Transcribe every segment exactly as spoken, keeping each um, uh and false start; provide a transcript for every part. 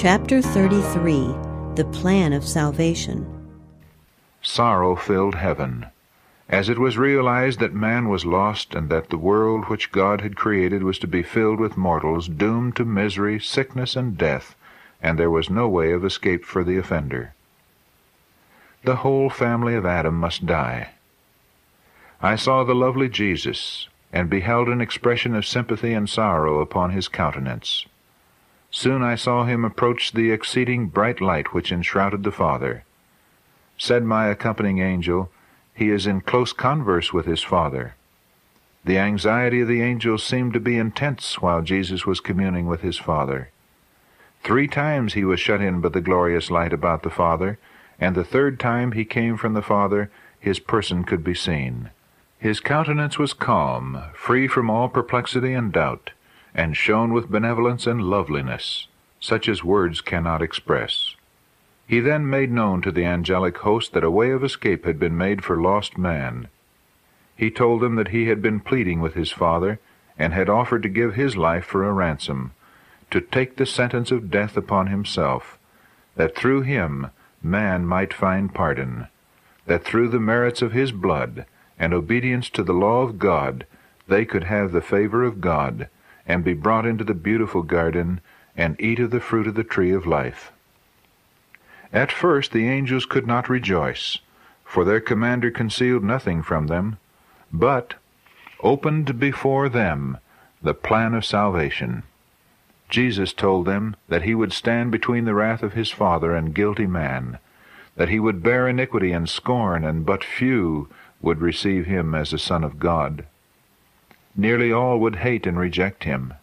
Chapter thirty-three. The Plan of Salvation. Sorrow filled heaven, as it was realized that man was lost and that the world which God had created was to be filled with mortals doomed to misery, sickness, and death, and there was no way of escape for the offender. The whole family of Adam must die. I saw the lovely Jesus, and beheld an expression of sympathy and sorrow upon his countenance. Soon I saw him approach the exceeding bright light which enshrouded the Father. Said my accompanying angel, "He is in close converse with his Father." The anxiety of the angel seemed to be intense while Jesus was communing with his Father. Three times he was shut in by the glorious light about the Father, and the third time he came from the Father, his person could be seen. His countenance was calm, free from all perplexity and doubt, and shone with benevolence and loveliness, such as words cannot express. He then made known to the angelic host that a way of escape had been made for lost man. He told them that he had been pleading with his Father, and had offered to give his life for a ransom, to take the sentence of death upon himself, that through him man might find pardon, that through the merits of his blood and obedience to the law of God they could have the favor of God, and be brought into the beautiful garden, and eat of the fruit of the tree of life. At first the angels could not rejoice, for their commander concealed nothing from them, but opened before them the plan of salvation. Jesus told them that he would stand between the wrath of his Father and guilty man, that he would bear iniquity and scorn, and but few would receive him as the Son of God. Nearly all would hate and reject him.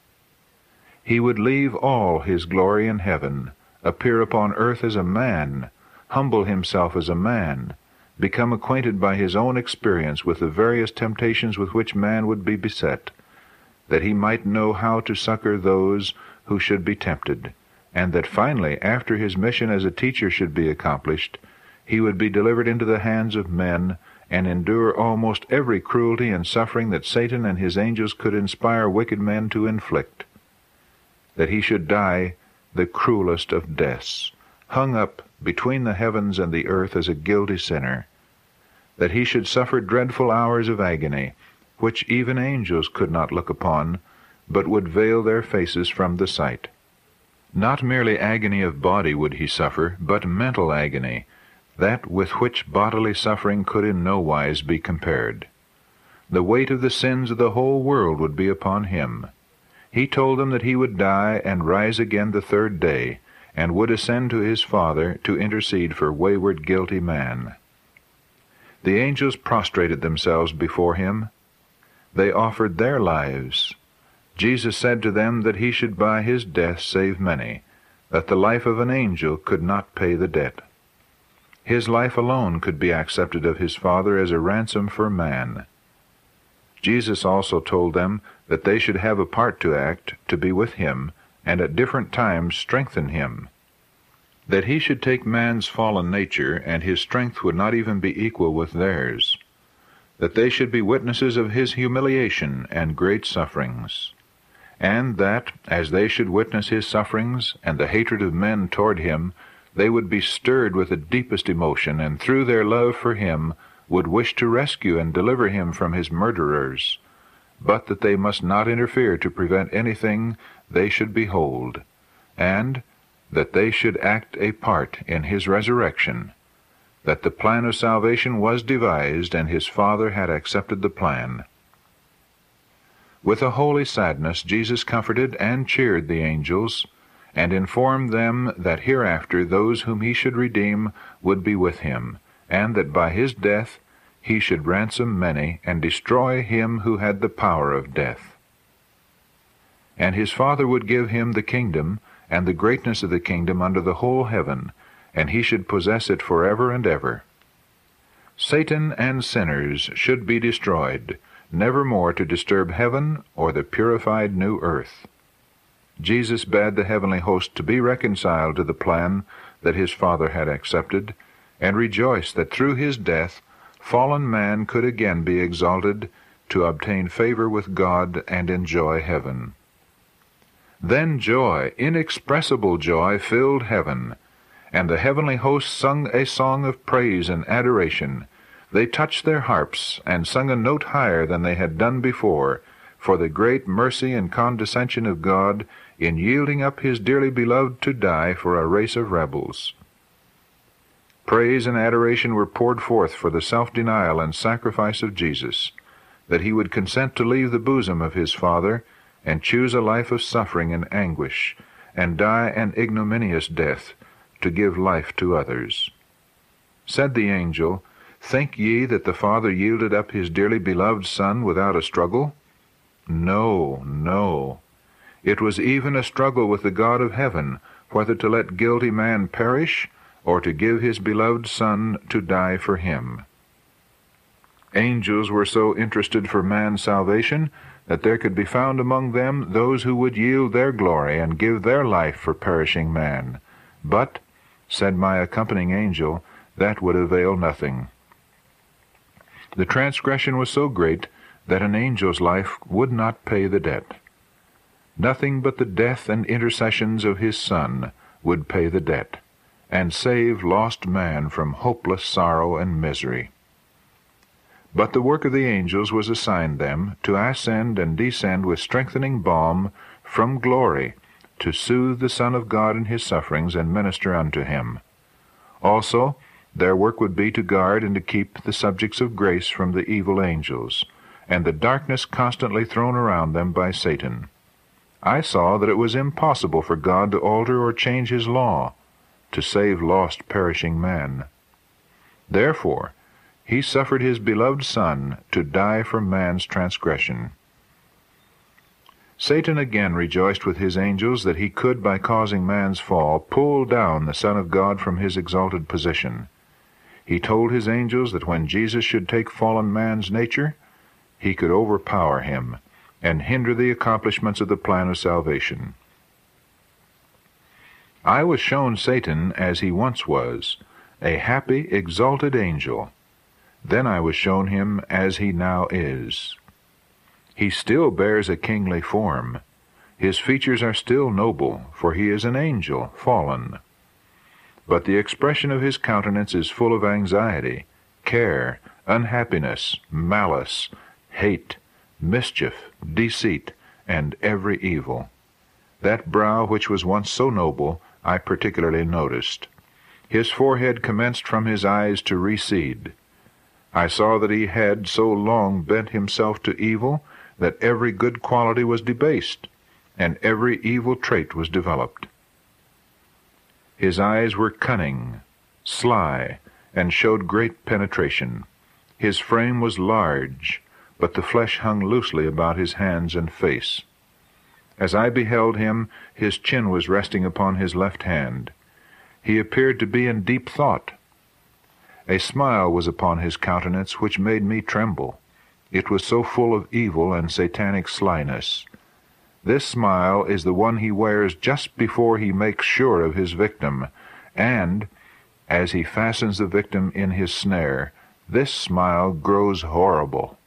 He would leave all his glory in heaven, appear upon earth as a man, humble himself as a man, become acquainted by his own experience with the various temptations with which man would be beset, that he might know how to succor those who should be tempted, and that finally, after his mission as a teacher should be accomplished, he would be delivered into the hands of men, and endure almost every cruelty and suffering that Satan and his angels could inspire wicked men to inflict, that he should die the cruelest of deaths, hung up between the heavens and the earth as a guilty sinner, that he should suffer dreadful hours of agony, which even angels could not look upon, but would veil their faces from the sight. Not merely agony of body would he suffer, but mental agony, that with which bodily suffering could in no wise be compared. The weight of the sins of the whole world would be upon him. He told them that he would die and rise again the third day, and would ascend to his Father to intercede for wayward, guilty man. The angels prostrated themselves before him. They offered their lives. Jesus said to them that he should by his death save many, that the life of an angel could not pay the debt. His life alone could be accepted of his Father as a ransom for man. Jesus also told them that they should have a part to act, to be with him, and at different times strengthen him, that he should take man's fallen nature, and his strength would not even be equal with theirs, that they should be witnesses of his humiliation and great sufferings, and that, as they should witness his sufferings and the hatred of men toward him, they would be stirred with the deepest emotion, and through their love for him would wish to rescue and deliver him from his murderers, but that they must not interfere to prevent anything they should behold, and that they should act a part in his resurrection, that the plan of salvation was devised, and his Father had accepted the plan. With a holy sadness Jesus comforted and cheered the angels, and informed them that hereafter those whom he should redeem would be with him, and that by his death he should ransom many, and destroy him who had the power of death. And his Father would give him the kingdom, and the greatness of the kingdom under the whole heaven, and he should possess it forever and ever. Satan and sinners should be destroyed, never more to disturb heaven or the purified new earth. Jesus bade the heavenly host to be reconciled to the plan that his Father had accepted, and rejoiced that through his death fallen man could again be exalted to obtain favor with God and enjoy heaven. Then joy, inexpressible joy, filled heaven, and the heavenly hosts sung a song of praise and adoration. They touched their harps, and sung a note higher than they had done before, for the great mercy and condescension of God in yielding up his dearly beloved to die for a race of rebels. Praise and adoration were poured forth for the self-denial and sacrifice of Jesus, that he would consent to leave the bosom of his Father and choose a life of suffering and anguish, and die an ignominious death, to give life to others. Said the angel, Think ye that the Father yielded up his dearly beloved Son without a struggle? No, no. It was even a struggle with the God of heaven, whether to let guilty man perish, or to give his beloved Son to die for him. Angels were so interested for man's salvation that there could be found among them those who would yield their glory and give their life for perishing man. But, said my accompanying angel, that would avail nothing. The transgression was so great that an angel's life would not pay the debt. Nothing but the death and intercessions of his Son would pay the debt, and save lost man from hopeless sorrow and misery. But the work of the angels was assigned them to ascend and descend with strengthening balm from glory, to soothe the Son of God in his sufferings and minister unto him. Also, their work would be to guard and to keep the subjects of grace from the evil angels, and the darkness constantly thrown around them by Satan. I saw that it was impossible for God to alter or change his law, to save lost perishing man. Therefore, he suffered his beloved Son to die for man's transgression. Satan again rejoiced with his angels that he could, by causing man's fall, pull down the Son of God from his exalted position. He told his angels that when Jesus should take fallen man's nature, he could overpower him and hinder the accomplishments of the plan of salvation. I was shown Satan as he once was, a happy, exalted angel. Then I was shown him as he now is. He still bears a kingly form. His features are still noble, for he is an angel, fallen. But the expression of his countenance is full of anxiety, care, unhappiness, malice, hate, mischief, deceit, and every evil. That brow which was once so noble I particularly noticed. His forehead commenced from his eyes to recede. I saw that he had so long bent himself to evil that every good quality was debased, and every evil trait was developed. His eyes were cunning, sly, and showed great penetration. His frame was large, but the flesh hung loosely about his hands and face. As I beheld him, his chin was resting upon his left hand. He appeared to be in deep thought. A smile was upon his countenance which made me tremble. It was so full of evil and satanic slyness. This smile is the one he wears just before he makes sure of his victim, and, as he fastens the victim in his snare, this smile grows horrible.